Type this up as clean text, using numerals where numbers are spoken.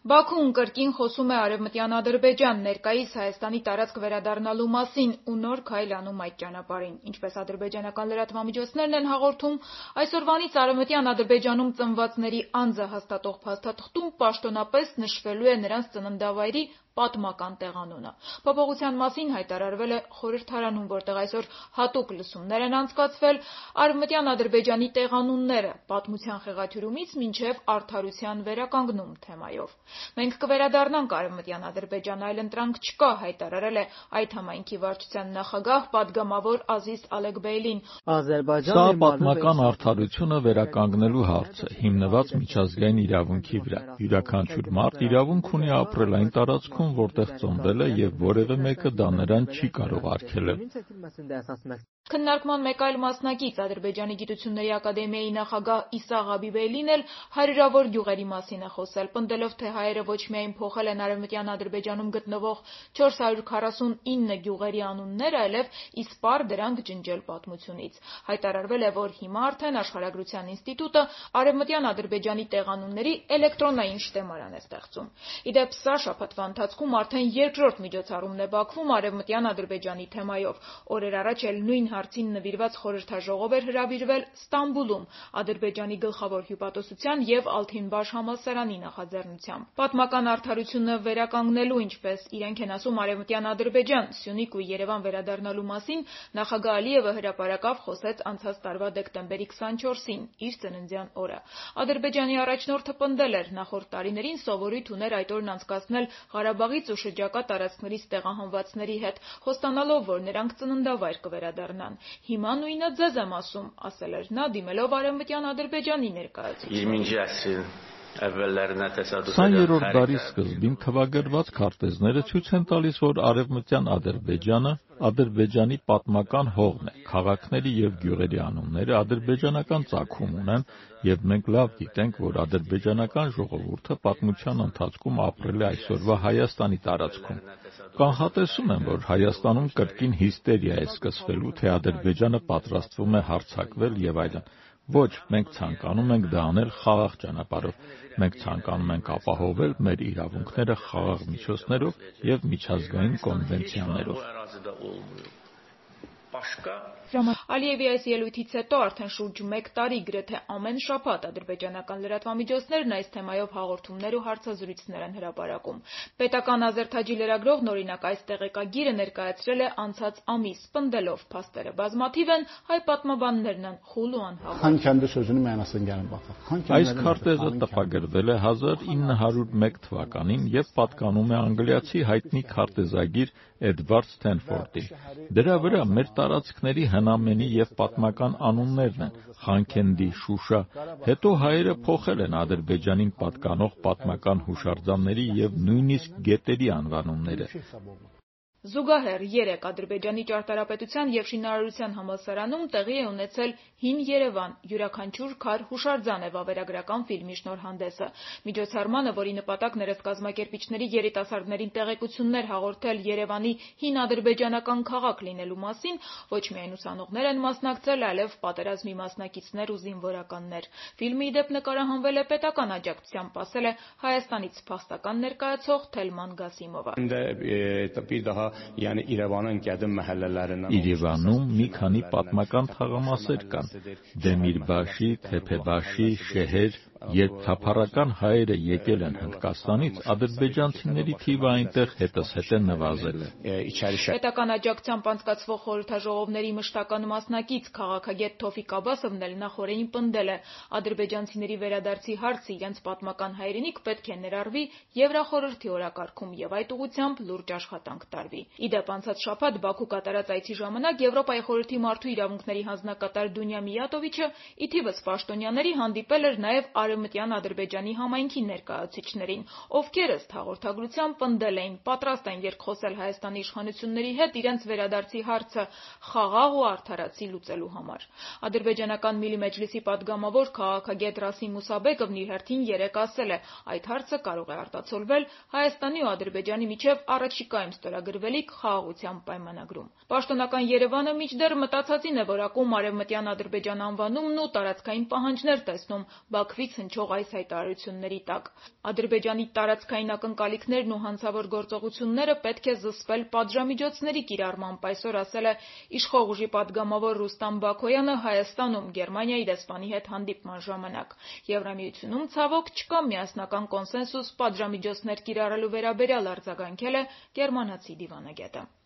Բաքուն կրկին խոսում է Արևմտյան Ադրբեջան ներկայիս Հայաստանի տարածք վերադառնալու մասին ու նոր քայլ անում այդ ճանապարհին։ Ինչպես ադրբեջանական լրատվամիջոցներն են հաղորդում, այսօրվանից Արևմտյան Ադրբեջանում ծնվածների անձը հաստատող փաստաթղթում պաշտոնապես նշվելու է նրանց ծննդավայրի պատմական տեղանունը։ Փոփոխության մասին հայտարարվել է խորհրդարանում, որտեղ այսօր հատուկ լսումներ են անցկացվել Արևմտյան Ադրբեջանի տեղանունները պատմության խեղաթյուրումից մինչև արդարության վերականգնում թեմայով։ Մենք կվերադառնանք Արևմտյան Ադրբեջան, այլընտրանք չկա, հայտարարել է այդ համայնքի վարչության նախագահ պատգամավոր Ազիզ Ալեքբեյլին։ Սա պատմական արդարությունը վերականգնելու հարց է, հիմնված միջազգային իրավունքի վրա։ Յուրաքանչյուր մարդ իրավունք ունի ապրել այն տարածքում, որտեղ ծնվել է, եւ որևէ մեկը դա նրան չի կարող արգելել։ Քննարկման մեկ այլ մասնակից Ադրբեջանի գիտությունների ակադեմիայի նախագահ Իսա Ղաբիբեյլին էլ հարյուրավոր գյուղերի մասին է խոսել, պնդելով, թե հայերը ոչ միայն փոխել են Արևմտյան Ադրբեջանում գտնվող 449 գյուղերի անունները, այլև իսպառ դրանք ջնջել պատմությունից։ Հայտարարվել է, որ հիմա արդեն Աշխարհագրության ինստիտուտը Արևմտյան Ադրբեջանի տեղանունների էլեկտրոնային շտեմարան է ստեղծում։ Իդեպ սա շաբաթվա ընթացքում արդեն երկրորդ միջոցառումն է Բաքվում Արևմտյան Ադրբեջանի թեմայով։ Օրեր առաջ էլ նույն հարցին նվիրված խորհրդաժողով էր հրավիրվել Ստամբուլում Ադրբեջանի գլխավոր հյուպատոսության եւ Ալթինբաշ համալսարանի նախաձեռնությամբ։ Պատմական արդարությունը վերականգնելու, ինչպես իրենք են ասում, Արևմտյան Ադրբեջան, Սյունիք ու Երևան վերադառնալու մասին նախագահ Ալիևը հրապարակավ խոսեց անցած տարվա դեկտեմբերի 24-ին, իր ծննդյան օրը։ Ադրբեջանի առաջնորդը պնդել էր, նախորդ տարիներին սովորույթ ուներ այդ օրն անցկացնել Ղարաբաղից ու շրջակա տարածքներից տեղահանվածների հետ, խոստանալով, որ նրանք ծննդավայր կվերադառնան։ Հիմա նույնը ձեզ եմ ասում, ասել էր նա, դիմելով Արևմտյան Ադրբեջանի ներկայացուցիչին։ 20-րդ դարի սկզբին թվագրված քարտեզները ցույց են տալիս, որ Արևմտյան Ադրբեջանը Ադրբեջանի պատմական հողն է, քաղաքների եւ գյուղերի անունները ադրբեջանական ծագում ունեն, եւ մենք լավ գիտենք, որ ադրբեջանական ժողովուրդը պատմության ընթացքում ապրել է այսօրվա Հայաստանի տարածքում։ Կանխատեսում եմ, որ Հայաստանում կրկին հիստերիա է սկսվելու, թե Ադրբեջանը պատրաստվում է հարձակվել եւ այլն։ Ոչ, մենք ցանկանում ենք դա անել խաղաղ ճանապարհով։ Մենք ցանկանում ենք ապահովել մեր իրավունքները խաղաղ միջոցներով եւ միջազգային կոնվենցիաներով։ Ալիևի այս ելույթից հետո արդեն շուրջ 1 տարի գրեթե ամեն շաբաթ ադրբեջանական լրատվամիջոցներն այս թեմայով հաղորդումներ ու հարցազրույցներ են հրապարակում։ Պետական ազերթաջի լրագրողն օրինակ այս տեղեկագիրը ներկայացրել է անցած ամիս, պնդելով փաստերը բազմաթիվ են, հայ պատմաբաններն են խուլ ու անհավատ։ Այս քարտեզը տպագրվել է 1901 թվականին եւ պատկանում է անգլիացի հայտնի քարտեզագիր Էդվարդ Սթենֆորդին։ Դրա վրա մեր տարածքների հնամենի եւ պատմական անուններն են՝ Խանքենդի, Շուշա։ Հետո հայերը փոխել են Ադրբեջանին պատկանող պատմական հուշարձանների եւ նույնիսկ գետերի անվանումները։ Զուգահեռ երեկ Ադրբեջանի ճարտարապետության եւ շինարարության համալսարանում տեղի է ունեցել Հին Երևան յուրաքանչյուր քար հուշարձան է վավերագրական ֆիլմի շնորհանդեսը։ Միջոցառմանը, որի նպատակն էր կազմակերպիչների երիտասարդներին տեղեկություններ հաղորդել Երևանի հին ադրբեջանական քաղաք լինելու մասին, ոչ միայն ուսանողներ են մասնակցել, այլև պատերազմի մասնակիցներ ու զինվորականներ։ Ֆիլմը իդեպ նկարահանվել է պետական աջակցությամբ, ասել է Հայաստանից փաստական ներկայացող Թելման Գասիմովը։ Երևանում մի քանի պատմական թաղամասեր կան՝ Դեմիրբաշի, Թեփեբաշի, Շեհեր։ Երբ թափառական հայերը եկել են Հնդկաստանից, ադրբեջանցիների թիվը այնտեղ հետզհետե նվազել է։ Պետական աջակցությամբ անցկացվող խորհրդաժողովների մշտական մասնակից քաղաքագետ Թոֆիկ Աբասովն էլ նախօրեին պնդել է, ադրբեջանցիների վերադարձի հարցը իրենց պատմական հայրենիք պետք է ներառվի Եվրախորհրդի օրակարգում եւ այդ ուղղությամբ լուրջ աշխատանք տարվի։ Իդեպ անցած շաբաթ Բաքու կատարած այցի ժամանակ Եվրոպայի խորհրդի մարդու իրավունքների հանձնակատար Դունյա Միյատովիչը ի թիվս պաշտոնյաների հանդիպել էր նաեւ Արևմտյան Ադրբեջանի համայնքի ներկայացուցիչներին, ովքեր ըստ հաղորդագրության պնդել էին, պատրաստ են երկխոսել Հայաստանի իշխանությունների հետ իրենց վերադարձի հարցը խաղաղ ու արդարացի լուծելու համար։ Ադրբեջանական Միլի Մեջլիսի պատգամավոր քաղաքագետ Ռասիմ Մուսաբեկովն իր հերթին երեկ ասել է, այդ հարցը կարող է արտացոլվել Հայաստանի ու Ադրբեջանի միջև առաջիկայում ստորագրվելիք խաղաղության պայմանագրում։ Պաշտոնական Երևանը մինչդեռ մտածածին է որակում Արևմտյան Ադրբեջան անվանումն ու տարածքային պահանջներ տեսնում Բաքվից հնչող այս հայտարարությունների տակ։ Ադրբեջանի տարածքային ակնկալիքներն ու հանցավոր գործողությունները պետք է զսպել պատժամիջոցների կիրառմամբ, այսօր ասել է իշխող ուժի պատգամավոր Ռուստամ Բաքոյանը Հայաստանում Գերմանիայի դեսպանի հետ հանդիպման ժամանակ։ Եվրամիությունում ցավոք չկա միասնական կոնսենսուս պատժամիջոցներ կիրառելու վերաբերյալ, արձագանքել է գերմանացի դիվանագետը։